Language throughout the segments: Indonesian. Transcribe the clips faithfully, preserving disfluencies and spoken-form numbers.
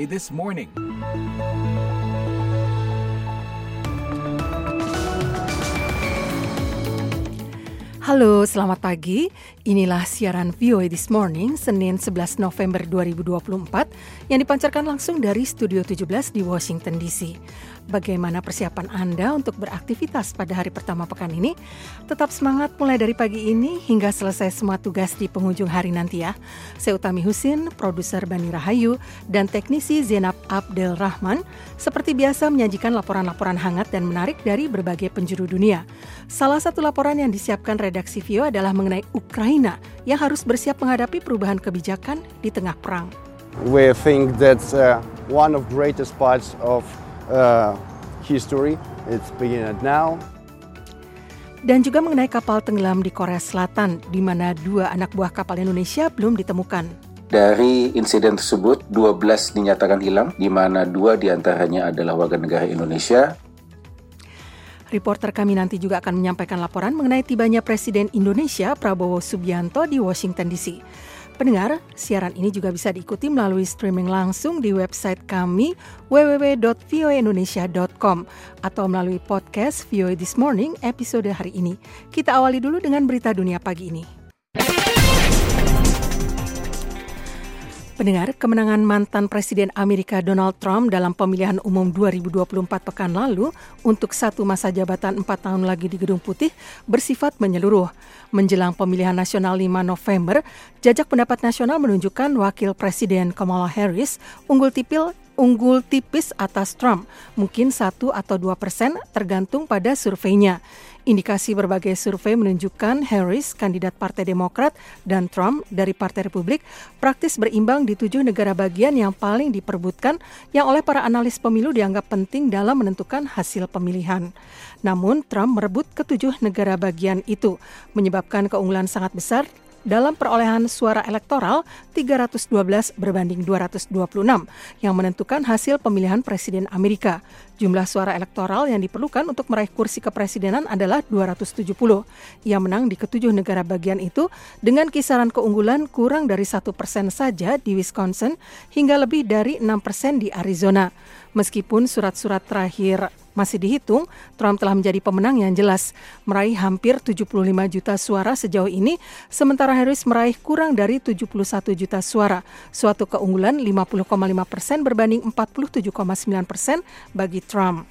This Morning. Halo, selamat pagi. Inilah siaran V O A This Morning, Senin sebelas November dua ribu dua puluh empat, yang dipancarkan langsung dari Studio tujuh belas di Washington D C. Bagaimana persiapan Anda untuk beraktivitas pada hari pertama pekan ini? Tetap semangat mulai dari pagi ini hingga selesai semua tugas di penghujung hari nanti ya. Saya Utami Husin, produser Bani Rahayu, dan teknisi Zainab Abdel Rahman, seperti biasa menyajikan laporan-laporan hangat dan menarik dari berbagai penjuru dunia. Salah satu laporan yang disiapkan redaksi V O A adalah mengenai Ukraina yang harus bersiap menghadapi perubahan kebijakan di tengah perang. We think that's uh, one of greatest parts of uh, history. It's beginning now. Dan juga mengenai kapal tenggelam di Korea Selatan, di mana dua anak buah kapal Indonesia belum ditemukan. Dari insiden tersebut, dua belas dinyatakan hilang, di mana dua diantaranya adalah warga negara Indonesia. Reporter kami nanti juga akan menyampaikan laporan mengenai tibanya Presiden Indonesia Prabowo Subianto di Washington D C. Pendengar, siaran ini juga bisa diikuti melalui streaming langsung di website kami w w w dot v o a indonesia dot com atau melalui podcast V O A This Morning episode hari ini. Kita awali dulu dengan berita dunia pagi ini. Pendengar, kemenangan mantan Presiden Amerika Donald Trump dalam pemilihan umum dua ribu dua puluh empat pekan lalu untuk satu masa jabatan empat tahun lagi di Gedung Putih bersifat menyeluruh. Menjelang pemilihan nasional lima November, jajak pendapat nasional menunjukkan Wakil Presiden Kamala Harris unggul tipil unggul tipis atas Trump, mungkin satu atau dua persen tergantung pada surveinya. Indikasi berbagai survei menunjukkan Harris, kandidat Partai Demokrat, dan Trump dari Partai Republik praktis berimbang di tujuh negara bagian yang paling diperebutkan yang oleh para analis pemilu dianggap penting dalam menentukan hasil pemilihan. Namun Trump merebut ketujuh negara bagian itu, menyebabkan keunggulan sangat besar dalam perolehan suara elektoral tiga ratus dua belas berbanding dua ratus dua puluh enam yang menentukan hasil pemilihan Presiden Amerika. Jumlah suara elektoral yang diperlukan untuk meraih kursi kepresidenan adalah dua ratus tujuh puluh. Ia menang di ketujuh negara bagian itu dengan kisaran keunggulan kurang dari satu persen saja di Wisconsin hingga lebih dari enam persen di Arizona. Meskipun surat-surat terakhir masih dihitung, Trump telah menjadi pemenang yang jelas, meraih hampir tujuh puluh lima juta suara sejauh ini, sementara Harris meraih kurang dari tujuh puluh satu juta suara, suatu keunggulan lima puluh koma lima persen berbanding empat puluh tujuh koma sembilan persen bagi Trump.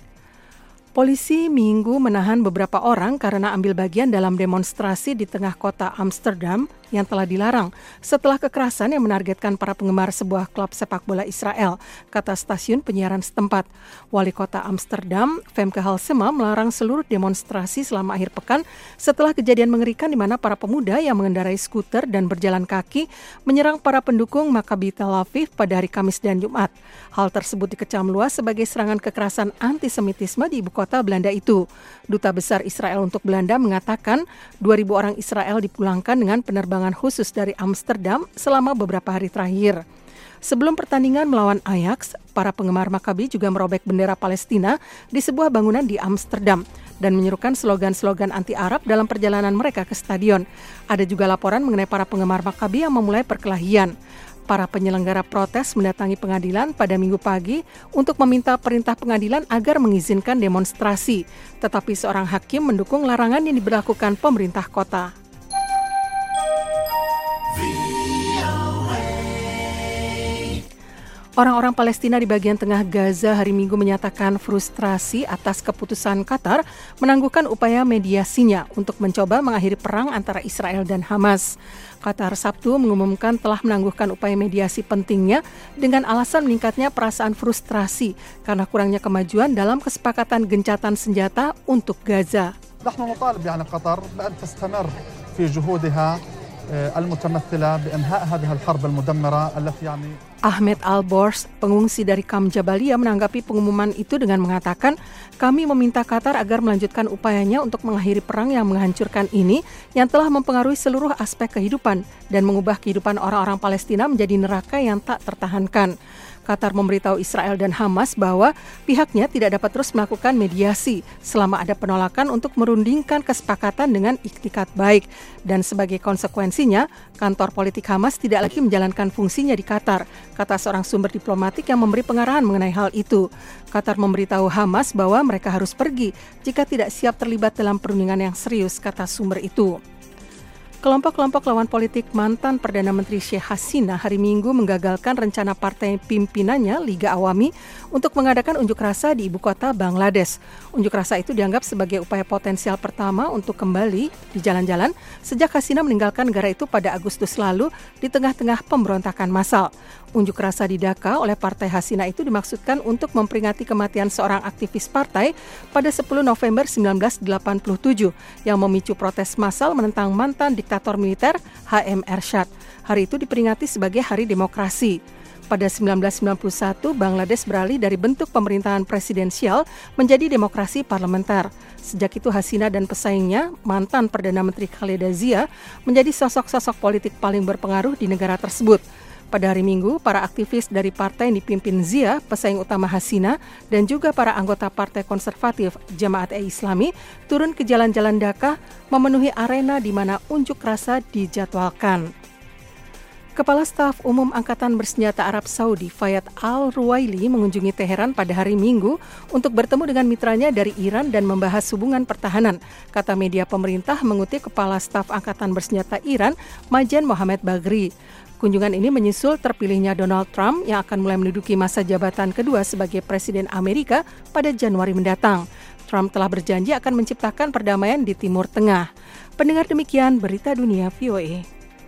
Polisi Minggu menahan beberapa orang karena ambil bagian dalam demonstrasi di tengah kota Amsterdam yang telah dilarang setelah kekerasan yang menargetkan para penggemar sebuah klub sepak bola Israel, kata stasiun penyiaran setempat. Wali kota Amsterdam, Femke Halsema, melarang seluruh demonstrasi selama akhir pekan setelah kejadian mengerikan di mana para pemuda yang mengendarai skuter dan berjalan kaki menyerang para pendukung Maccabi Tel Aviv pada hari Kamis dan Jumat. Hal tersebut dikecam luas sebagai serangan kekerasan antisemitisme di ibu kota Belanda itu. Duta Besar Israel untuk Belanda mengatakan dua ribu orang Israel dipulangkan dengan penerbangan khusus dari Amsterdam selama beberapa hari terakhir. Sebelum pertandingan melawan Ajax, para penggemar Maccabi juga merobek bendera Palestina di sebuah bangunan di Amsterdam dan menyerukan slogan-slogan anti-Arab dalam perjalanan mereka ke stadion. Ada juga laporan mengenai para penggemar Maccabi yang memulai perkelahian. Para penyelenggara protes mendatangi pengadilan pada Minggu pagi untuk meminta perintah pengadilan agar mengizinkan demonstrasi, tetapi seorang hakim mendukung larangan yang diberlakukan pemerintah kota. Orang-orang Palestina di bagian tengah Gaza hari Minggu menyatakan frustrasi atas keputusan Qatar menangguhkan upaya mediasinya untuk mencoba mengakhiri perang antara Israel dan Hamas. Qatar Sabtu mengumumkan telah menangguhkan upaya mediasi pentingnya dengan alasan meningkatnya perasaan frustrasi karena kurangnya kemajuan dalam kesepakatan gencatan senjata untuk Gaza. نحن نطالب يعني قطر بأن تستمر في جهودها المتمثلة بإنهاء هذه الحرب المدمرة التي يعني Ahmed Al-Bors, pengungsi dari Kamp Jabalia, menanggapi pengumuman itu dengan mengatakan, kami meminta Qatar agar melanjutkan upayanya untuk mengakhiri perang yang menghancurkan ini yang telah mempengaruhi seluruh aspek kehidupan dan mengubah kehidupan orang-orang Palestina menjadi neraka yang tak tertahankan. Qatar memberitahu Israel dan Hamas bahwa pihaknya tidak dapat terus melakukan mediasi selama ada penolakan untuk merundingkan kesepakatan dengan iktikat baik. Dan sebagai konsekuensinya, kantor politik Hamas tidak lagi menjalankan fungsinya di Qatar, kata seorang sumber diplomatik yang memberi pengarahan mengenai hal itu. Qatar memberitahu Hamas bahwa mereka harus pergi jika tidak siap terlibat dalam perundingan yang serius, kata sumber itu. Kelompok-kelompok lawan politik mantan Perdana Menteri Sheikh Hasina hari Minggu menggagalkan rencana partai pimpinannya Liga Awami untuk mengadakan unjuk rasa di ibu kota Bangladesh. Unjuk rasa itu dianggap sebagai upaya potensial pertama untuk kembali di jalan-jalan sejak Hasina meninggalkan negara itu pada Agustus lalu di tengah-tengah pemberontakan massal. Unjuk rasa di Dhaka oleh Partai Hasina itu dimaksudkan untuk memperingati kematian seorang aktivis partai pada sepuluh November sembilan belas delapan puluh tujuh yang memicu protes massal menentang mantan diktator militer H M Ershad. Hari itu diperingati sebagai Hari Demokrasi. Pada sembilan belas sembilan puluh satu, Bangladesh beralih dari bentuk pemerintahan presidensial menjadi demokrasi parlementer. Sejak itu Hasina dan pesaingnya, mantan Perdana Menteri Khaleda Zia, menjadi sosok-sosok politik paling berpengaruh di negara tersebut. Pada hari Minggu, para aktivis dari partai yang dipimpin Zia, pesaing utama Hasina, dan juga para anggota Partai Konservatif Jamaat-e-Islami turun ke jalan-jalan Dhaka memenuhi arena di mana unjuk rasa dijadwalkan. Kepala Staf Umum Angkatan Bersenjata Arab Saudi, Fayad Al-Ruwaili, mengunjungi Teheran pada hari Minggu untuk bertemu dengan mitranya dari Iran dan membahas hubungan pertahanan, kata media pemerintah mengutip Kepala Staf Angkatan Bersenjata Iran, Majan Mohammad Baghri. Kunjungan ini menyusul terpilihnya Donald Trump yang akan mulai menduduki masa jabatan kedua sebagai Presiden Amerika pada Januari mendatang. Trump telah berjanji akan menciptakan perdamaian di Timur Tengah. Pendengar, demikian berita dunia V O A.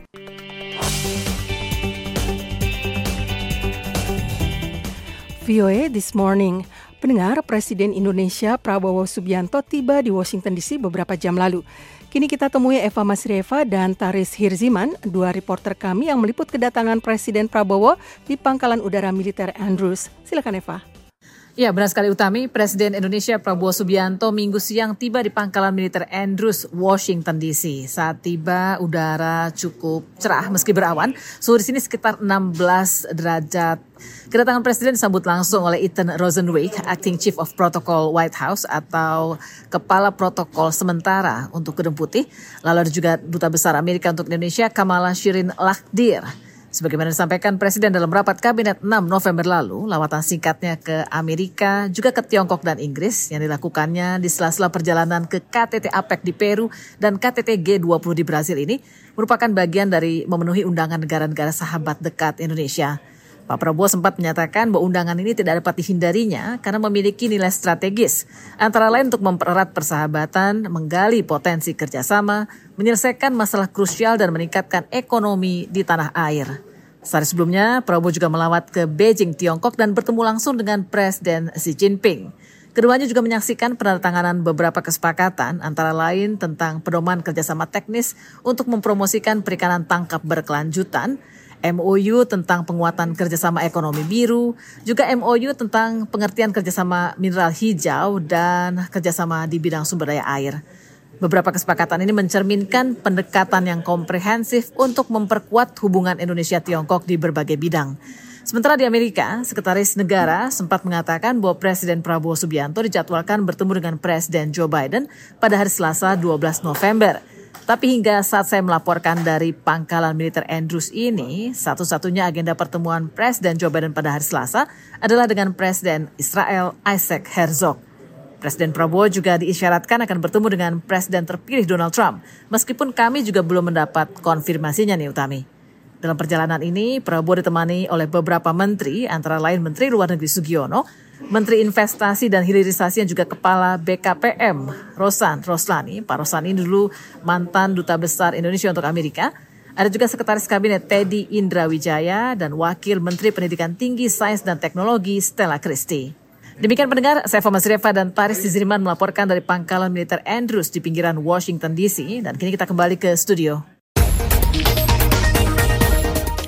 V O A This Morning. Pendengar, Presiden Indonesia Prabowo Subianto tiba di Washington D C beberapa jam lalu. Kini kita temui Eva Masrieva dan Taris Hirziman, dua reporter kami yang meliput kedatangan Presiden Prabowo di Pangkalan Udara Militer Andrews. Silakan Eva. Ya, benar sekali Utami. Presiden Indonesia Prabowo Subianto minggu siang tiba di Pangkalan Militer Andrews, Washington D C. Saat tiba, udara cukup cerah meski berawan. Suhu di sini sekitar enam belas derajat. Kedatangan Presiden disambut langsung oleh Ethan Rosenwijk, Acting Chief of Protocol White House atau Kepala Protokol Sementara untuk Gedung Putih. Lalu ada juga Duta Besar Amerika untuk Indonesia, Kamala Shirin Lakhdir. Sebagaimana disampaikan Presiden dalam rapat Kabinet enam November lalu, lawatan singkatnya ke Amerika, juga ke Tiongkok dan Inggris yang dilakukannya di sela-sela perjalanan ke K T T APEC di Peru dan K T T G dua puluh di Brasil ini merupakan bagian dari memenuhi undangan negara-negara sahabat dekat Indonesia. Pak Prabowo sempat menyatakan bahwa undangan ini tidak dapat dihindarinya karena memiliki nilai strategis, antara lain untuk mempererat persahabatan, menggali potensi kerjasama, menyelesaikan masalah krusial dan meningkatkan ekonomi di tanah air. Sehari sebelumnya, Prabowo juga melawat ke Beijing, Tiongkok dan bertemu langsung dengan Presiden Xi Jinping. Keduanya juga menyaksikan penandatanganan beberapa kesepakatan, antara lain tentang pedoman kerjasama teknis untuk mempromosikan perikanan tangkap berkelanjutan, M O U tentang penguatan kerjasama ekonomi biru, juga M O U tentang pengertian kerjasama mineral hijau dan kerjasama di bidang sumber daya air. Beberapa kesepakatan ini mencerminkan pendekatan yang komprehensif untuk memperkuat hubungan Indonesia-Tiongkok di berbagai bidang. Sementara di Amerika, Sekretaris Negara sempat mengatakan bahwa Presiden Prabowo Subianto dijadwalkan bertemu dengan Presiden Joe Biden pada hari Selasa dua belas November. Tapi hingga saat saya melaporkan dari Pangkalan Militer Andrews ini, satu-satunya agenda pertemuan Presiden Joe Biden pada hari Selasa adalah dengan Presiden Israel Isaac Herzog. Presiden Prabowo juga diisyaratkan akan bertemu dengan Presiden terpilih Donald Trump, meskipun kami juga belum mendapat konfirmasinya nih Utami. Dalam perjalanan ini, Prabowo ditemani oleh beberapa menteri, antara lain Menteri Luar Negeri Sugiono, Menteri Investasi dan Hilirisasi yang juga Kepala B K P M, Rosan Roslani. Pak Roslani dulu mantan Duta Besar Indonesia untuk Amerika. Ada juga Sekretaris Kabinet Teddy Indrawijaya dan Wakil Menteri Pendidikan Tinggi, Sains dan Teknologi Stella Christie. Demikian pendengar, saya Eva Masrieva dan Taris Hirziman melaporkan dari Pangkalan Militer Andrews di pinggiran Washington D C. Dan kini kita kembali ke studio.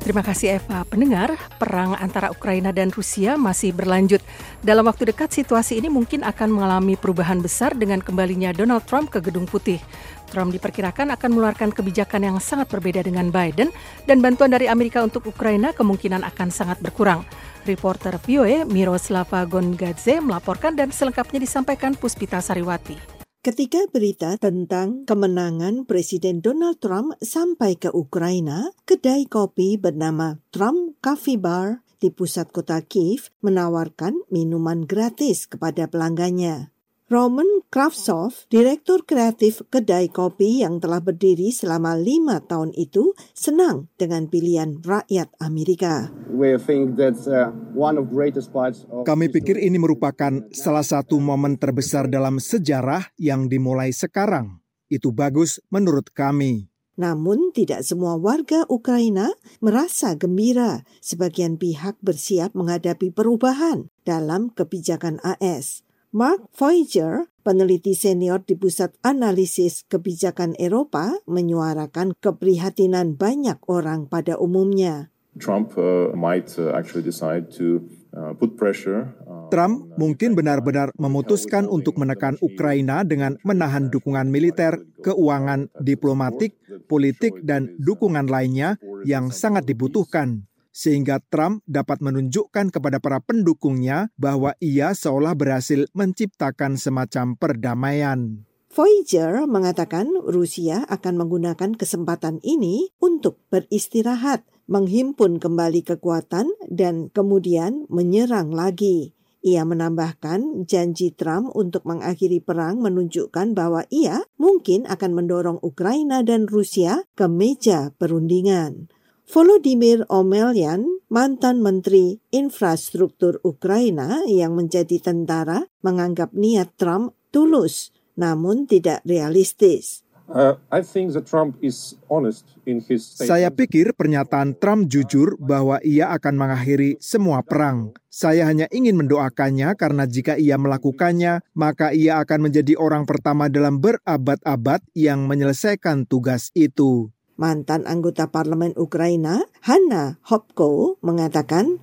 Terima kasih Eva. Pendengar, perang antara Ukraina dan Rusia masih berlanjut. Dalam waktu dekat situasi ini mungkin akan mengalami perubahan besar dengan kembalinya Donald Trump ke Gedung Putih. Trump diperkirakan akan mengeluarkan kebijakan yang sangat berbeda dengan Biden dan bantuan dari Amerika untuk Ukraina kemungkinan akan sangat berkurang. Reporter V O A Miroslava Gongadze melaporkan dan selengkapnya disampaikan Puspita Sariwati. Ketika berita tentang kemenangan Presiden Donald Trump sampai ke Ukraina, kedai kopi bernama Trump Coffee Bar di pusat kota Kiev menawarkan minuman gratis kepada pelanggannya. Roman Kravtsov, direktur kreatif kedai kopi yang telah berdiri selama lima tahun itu, senang dengan pilihan rakyat Amerika. Kami pikir ini merupakan salah satu momen terbesar dalam sejarah yang dimulai sekarang. Itu bagus menurut kami. Namun tidak semua warga Ukraina merasa gembira. Sebagian pihak bersiap menghadapi perubahan dalam kebijakan A S. Mark Voyager, peneliti senior di Pusat Analisis Kebijakan Eropa, menyuarakan keprihatinan banyak orang pada umumnya. Trump uh, might uh, actually decide to uh, put pressure. Uh, Trump mungkin benar-benar memutuskan untuk menekan Ukraina dengan menahan dukungan militer, keuangan, diplomatik, politik, dan dukungan lainnya yang sangat dibutuhkan. Sehingga Trump dapat menunjukkan kepada para pendukungnya bahwa ia seolah berhasil menciptakan semacam perdamaian. Voyager mengatakan Rusia akan menggunakan kesempatan ini untuk beristirahat, menghimpun kembali kekuatan, dan kemudian menyerang lagi. Ia menambahkan janji Trump untuk mengakhiri perang menunjukkan bahwa ia mungkin akan mendorong Ukraina dan Rusia ke meja perundingan. Volodymyr Omelyan, mantan Menteri Infrastruktur Ukraina yang menjadi tentara, menganggap niat Trump tulus, namun tidak realistis. Uh, I think that Trump is honest in his statement. Saya pikir pernyataan Trump jujur bahwa ia akan mengakhiri semua perang. Saya hanya ingin mendoakannya karena jika ia melakukannya, maka ia akan menjadi orang pertama dalam berabad-abad yang menyelesaikan tugas itu. Mantan anggota parlemen Ukraina, Hanna Hopko, mengatakan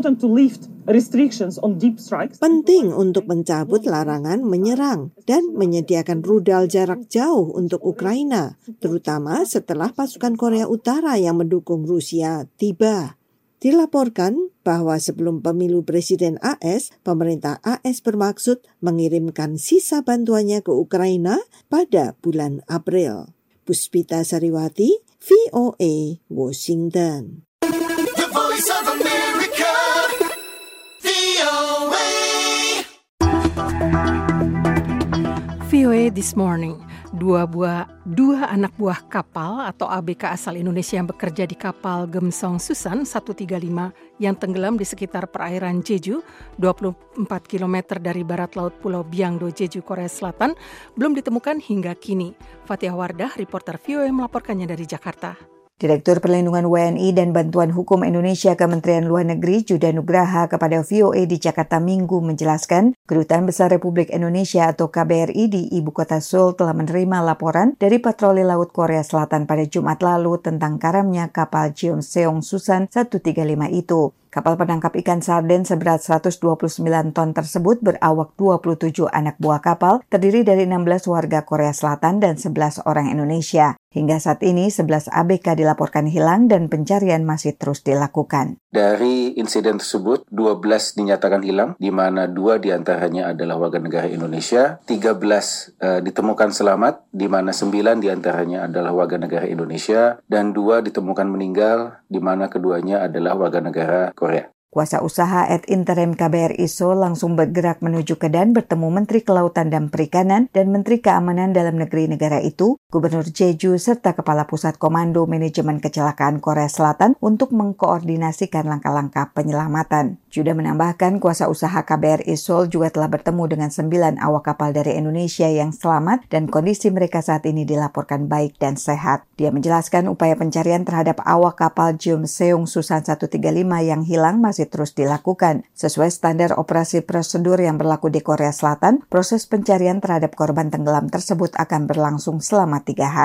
penting untuk mencabut larangan menyerang dan menyediakan rudal jarak jauh untuk Ukraina, terutama setelah pasukan Korea Utara yang mendukung Rusia tiba. Dilaporkan bahwa sebelum pemilu Presiden A S, pemerintah A S bermaksud mengirimkan sisa bantuannya ke Ukraina pada bulan April. Puspita Sariwati, V O A, Washington. The Voice of America, V O A. V O A This Morning. Dua buah dua anak buah kapal atau A B K asal Indonesia yang bekerja di kapal Gemsong Susan seratus tiga puluh lima yang tenggelam di sekitar perairan Jeju, dua puluh empat kilometer dari barat laut Pulau Byangdo, Jeju, Korea Selatan, belum ditemukan hingga kini. Fathia Wardah, reporter V O A melaporkannya dari Jakarta. Direktur Perlindungan W N I dan Bantuan Hukum Indonesia Kementerian Luar Negeri Judah Nugraha kepada V O A di Jakarta Minggu menjelaskan, Kedutaan Besar Republik Indonesia atau K B R I di Ibu Kota Seoul telah menerima laporan dari patroli laut Korea Selatan pada Jumat lalu tentang karamnya kapal Jeonseong Susan seratus tiga puluh lima itu. Kapal penangkap ikan sarden seberat seratus dua puluh sembilan ton tersebut berawak dua puluh tujuh anak buah kapal, terdiri dari enam belas warga Korea Selatan dan sebelas orang Indonesia. Hingga saat ini, sebelas A B K dilaporkan hilang dan pencarian masih terus dilakukan. Dari insiden tersebut, dua belas dinyatakan hilang, di mana dua diantaranya adalah warga negara Indonesia, tiga belas uh, ditemukan selamat, di mana sembilan diantaranya adalah warga negara Indonesia, dan dua ditemukan meninggal, di mana keduanya adalah warga negara Korea. Kuasa usaha ad interim K B R I Seoul langsung bergerak menuju Kedan bertemu Menteri Kelautan dan Perikanan dan Menteri Keamanan Dalam Negeri negara itu, Gubernur Jeju, serta Kepala Pusat Komando Manajemen Kecelakaan Korea Selatan untuk mengkoordinasikan langkah-langkah penyelamatan. Judah menambahkan kuasa usaha K B R I Seoul juga telah bertemu dengan sembilan awak kapal dari Indonesia yang selamat dan kondisi mereka saat ini dilaporkan baik dan sehat. Dia menjelaskan upaya pencarian terhadap awak kapal Jeonseong Susan seratus tiga puluh lima yang hilang masih terus dilakukan. Sesuai standar operasi prosedur yang berlaku di Korea Selatan, proses pencarian terhadap korban tenggelam tersebut akan berlangsung selama tiga hari.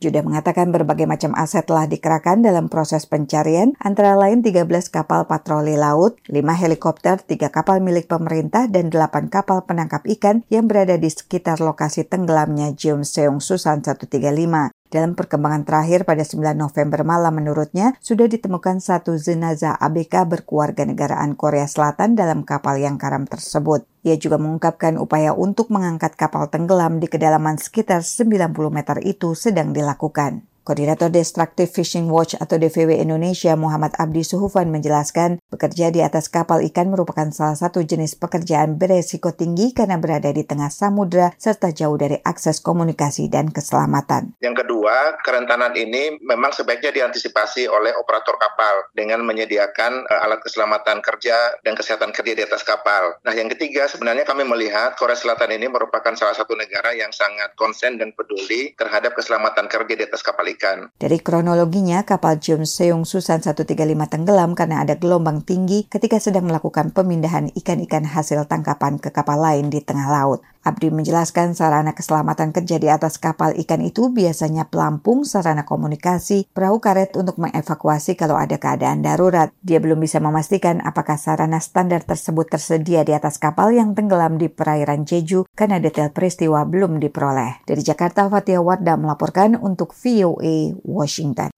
Judah mengatakan berbagai macam aset telah dikerahkan dalam proses pencarian, antara lain tiga belas kapal patroli laut, lima helikopter, tiga kapal milik pemerintah, dan delapan kapal penangkap ikan yang berada di sekitar lokasi tenggelamnya Jeonseong Susan seratus tiga puluh lima. Dalam perkembangan terakhir pada sembilan November malam menurutnya, sudah ditemukan satu jenazah A B K berkewarganegaraan Korea Selatan dalam kapal yang karam tersebut. Ia juga mengungkapkan upaya untuk mengangkat kapal tenggelam di kedalaman sekitar sembilan puluh meter itu sedang dilakukan. Koordinator Destructive Fishing Watch atau D V W Indonesia Muhammad Abdi Suhufan menjelaskan, bekerja di atas kapal ikan merupakan salah satu jenis pekerjaan beresiko tinggi karena berada di tengah samudera serta jauh dari akses komunikasi dan keselamatan. Yang kedua, kerentanan ini memang sebaiknya diantisipasi oleh operator kapal dengan menyediakan uh, alat keselamatan kerja dan kesehatan kerja di atas kapal. Nah, yang ketiga, sebenarnya kami melihat Korea Selatan ini merupakan salah satu negara yang sangat konsen dan peduli terhadap keselamatan kerja di atas kapal ikan. Dari kronologinya, kapal Jeonseong Susan seratus tiga puluh lima tenggelam karena ada gelombang tinggi ketika sedang melakukan pemindahan ikan-ikan hasil tangkapan ke kapal lain di tengah laut. Abdi menjelaskan sarana keselamatan kerja di atas kapal ikan itu biasanya pelampung, sarana komunikasi, perahu karet untuk mengevakuasi kalau ada keadaan darurat. Dia belum bisa memastikan apakah sarana standar tersebut tersedia di atas kapal yang tenggelam di perairan Jeju karena detail peristiwa belum diperoleh. Dari Jakarta, Fatia Wardah melaporkan untuk V O A Washington.